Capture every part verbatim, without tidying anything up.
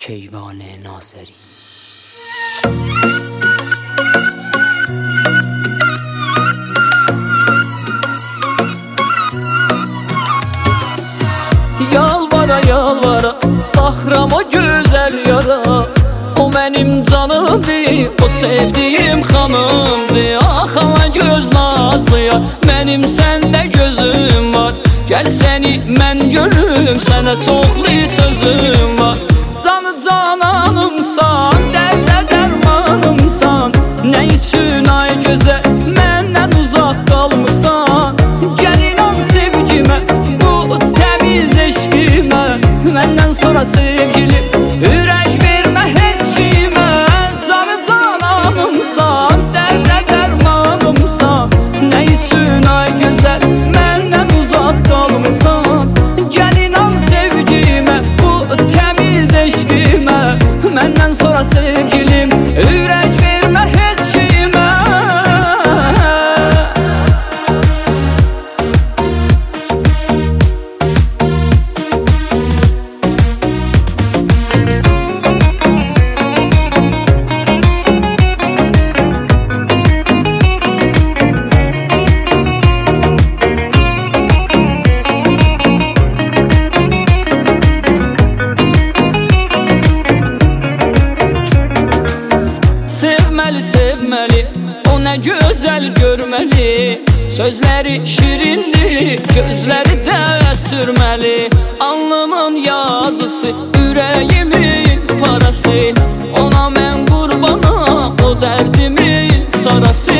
کیوان ناصری. Yalvara yalvara baxıram o gözəl yara, o mənim canımdır, o sevdiyim xanımdır. Ax ala göz nazlıya, mənim səndə gözüm var. Gəl səni mən görüm, sənə çoxlu sözüm var. Canı cananımsan, dərdə dərmanımsan, nə üçün ay gözəl məndən uzaq qalmısan? Gəl inan sevgimə, bu təmiz eşqimə, məndən sonra sevgilim, ürək vermə heç kimə. Canı cananımsan, dərdə dərmanımsan, nə üçün ay gözəl məndən uzaq qalmısan? Gəl inan sevgimə, bu təmiz eşqimə, məndən sonra sevgilim, ürək vermə heç kimə. Sevməli, o nə gözəl görməli, sözləri şirindir, gözləri də sürməli. Alnımın yazısı, ürəyimin parası, ona mən qurbana, o dərdimin sarası.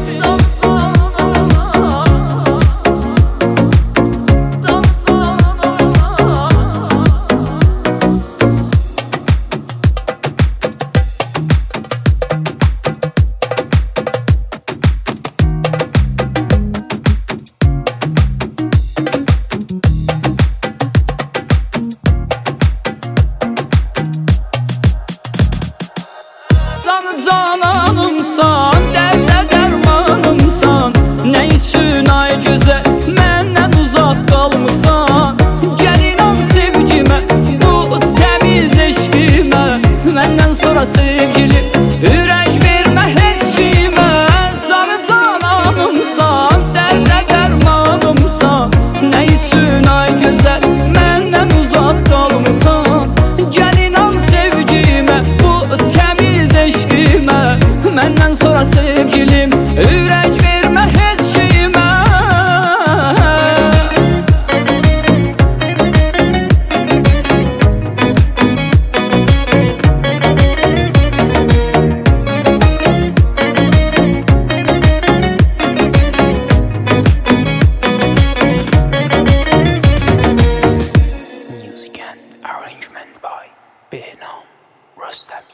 Cananımsan, dərdə dərmanımsan, nə üçün ay gözəl məndən uzaq qalmısan? Gəl inan sevgimə, bu təmiz eşqimə, məndən sonra sevgilim, ürək vermə heç kimə. Canı cananımsan, dərdə dərmanımsan, nə üçün ay gözəl məndən uzaq qalmısan? Gəl inan sevgimə, bu təmiz eşqimə, məndən sonra sevgilim, ürək vermə heç kimə. Music and arrangement by Behnam Rostam.